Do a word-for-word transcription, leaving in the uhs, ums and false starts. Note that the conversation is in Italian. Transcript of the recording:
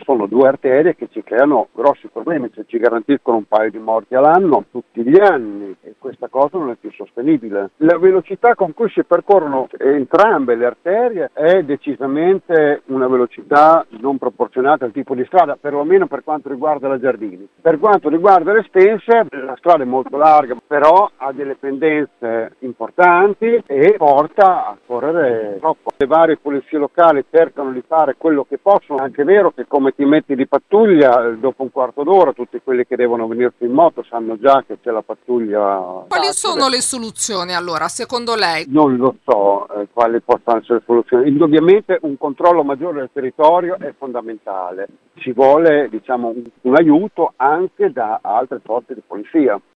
sono due arterie che ci creano grossi problemi, cioè ci garantiscono un paio di morti all'anno tutti gli anni e questa cosa non è più sostenibile. La velocità con cui si percorrono entrambe le arterie è decisamente una velocità non proporzionata al tipo di strada, perlomeno per quanto riguarda la Giardini. Per quanto riguarda le Spense, la strada è molto larga, però ha delle pendenze importanti e porta a correre troppo. Le varie polizie locali cercano di fare quello che possono, anche è vero che come ti metti di pattuglia, dopo un quarto d'ora tutti quelli che devono venirti in moto sanno già che c'è la pattuglia. Quali sono le soluzioni allora, secondo lei? Non lo so eh, quali possano essere le soluzioni. Indubbiamente un controllo maggiore del territorio è fondamentale. Ci vuole, diciamo, un, un aiuto anche da altre forze di polizia.